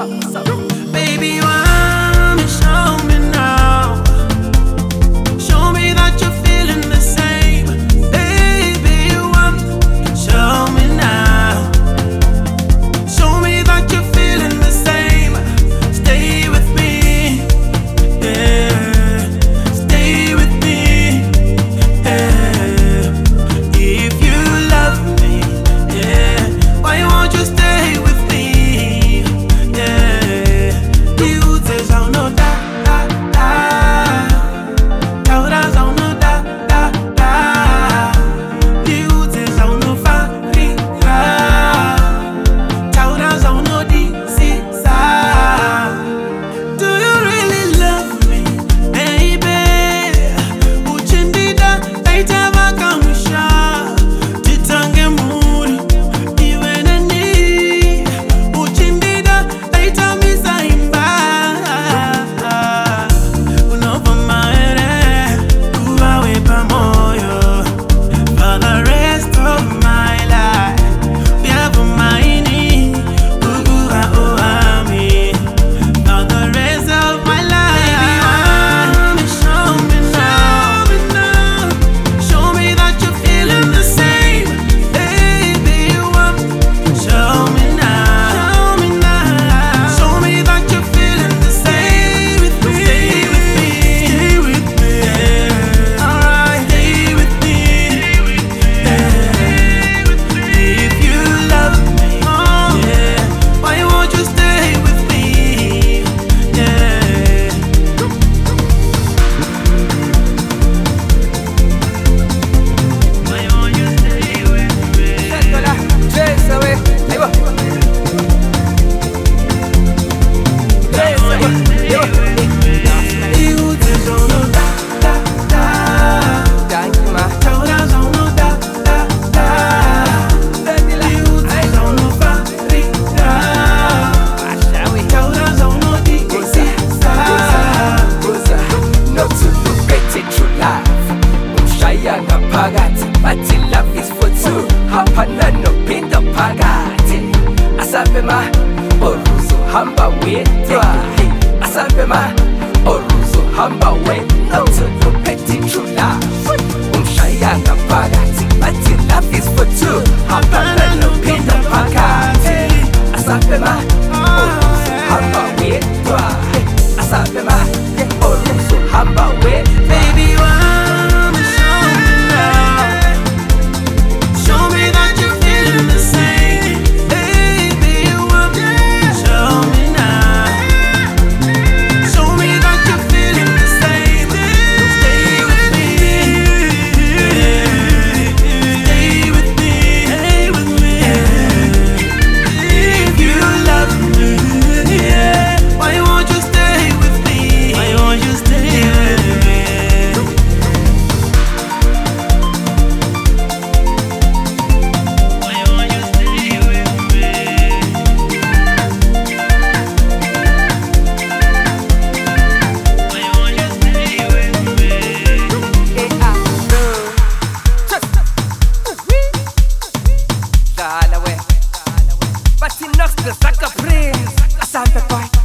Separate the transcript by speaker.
Speaker 1: Baby, you want me, show me now. Show me that you're feeling the same. Baby, you want me, show me now. Show me that you're feeling the same. Stay with me, yeah. Stay with me, yeah. If you love me, yeah, why won't you stay with me, yeah. You say so no da da da. Tauras on no da da da. You say so no farira. Tauras on no di si sa. Do you really love me, baby? Uchindida taita vakamusha. Titange muri iwe nani. Uchindida taita misaimba. Unova maere kuwawe pamoyo for the rest of my life. Uyavo maini kuguha oami for the rest of my life. Baby, show me now. Show me that you're feeling the same. Baby, you want me, show me now. Show me that you're feeling the same. Stay with me, yeah. Alright, stay with me, yeah. If you love me, yeah, why won't you stay with me, yeah. Why won't you stay with me? You just don't know da da da. Tauras on no da da da. You just don't know farira. Tauras on no di si sa.
Speaker 2: Not to look at it true love. Umshaya ngaphakathi bathi love is for two. Hapana no pinda phakathi. Asabe ma oruzo hamba wedwa. Asabe ma oruzo hamba wedwa. Not to look at it true love. Umshaya ngaphakathi bathi love is for two. Hapana no pinda phakathi. Asabe ma oruzo hamba wedwa. Asabe ma oruzo hamba wedwa.
Speaker 1: Baby, you want me, show me now. Show me that you're feeling the same. Baby, you want me, show me now. Show me that you're feeling the same. Stay with me, yeah. Stay with me, yeah. If you love me, yeah, why won't you stay with me? Why won't you stay with me? Why won't you stay with me? Why won't you stay with me?
Speaker 2: Dala we, but he knocks the sucker prince. Asante boy.